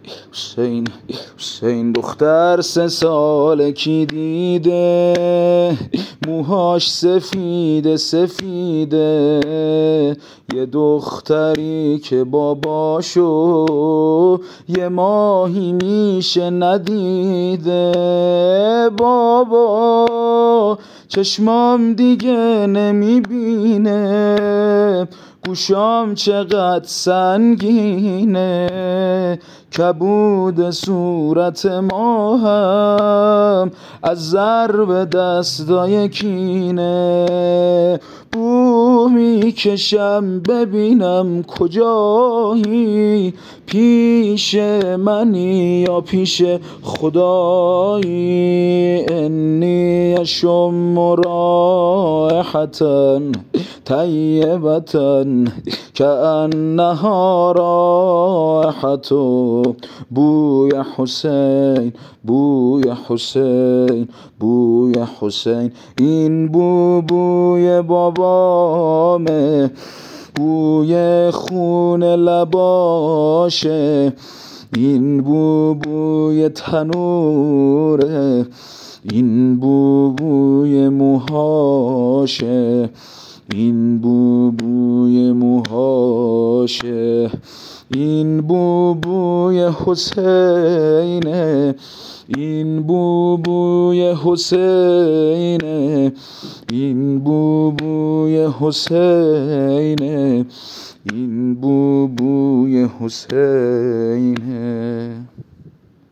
حسین حسین دختر 3 ساله کی دیده موهاش سفیده سفیده یه دختری که باباشو یه ماهی میشه ندیده بابا چشمام دیگه نمیبینه گوشام چقدر سنگینه کبود صورت ما هم از ضرب دستای کینه بو میکشم ببینم کجایی پیش منی یا پیش خدایی انی اشم رائحة طیبة کأنها رائحة بوی حسین بوی حسین بوی حسین این بوی بابامه بوی خون لباشه این بوی تنوره این بوی موهاشه این بوی موهاشه این بوی حسینه این بوی حسینه این بوی حسینه این بوی حسینه